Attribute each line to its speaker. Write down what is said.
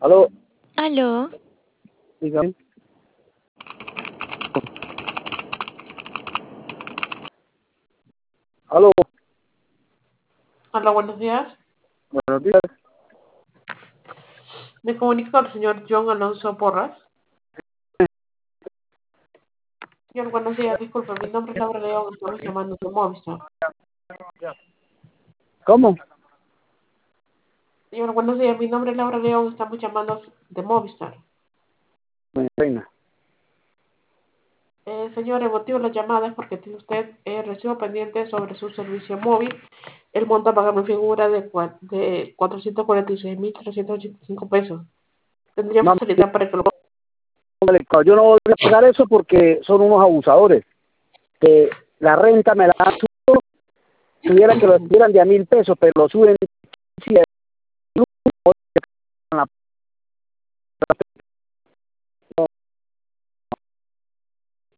Speaker 1: Aló,
Speaker 2: Aló,
Speaker 1: dígame. Aló,
Speaker 3: Hola, buenos días.
Speaker 1: buenos días.
Speaker 3: Me comunico con el señor John Alonso Porras. Señor, buenos días. Disculpe, mi nombre es Laura León. Estamos llamando de Movistar.
Speaker 1: ¿Cómo?
Speaker 3: Señor, buenos días. Mi nombre es Laura León. Estamos llamando de Movistar.
Speaker 1: Doña Reina.
Speaker 3: Señor, el motivo de la llamada es porque tiene usted recibo pendiente sobre su servicio móvil. El monto a pagar me figura de 446.385 pesos. ¿Tendría
Speaker 1: No,
Speaker 3: facilidad para que lo...
Speaker 1: yo no voy a pagar eso porque son unos abusadores. Que la renta me la dan, tuviera que lo dieran de a 1.000 pesos, pero lo suben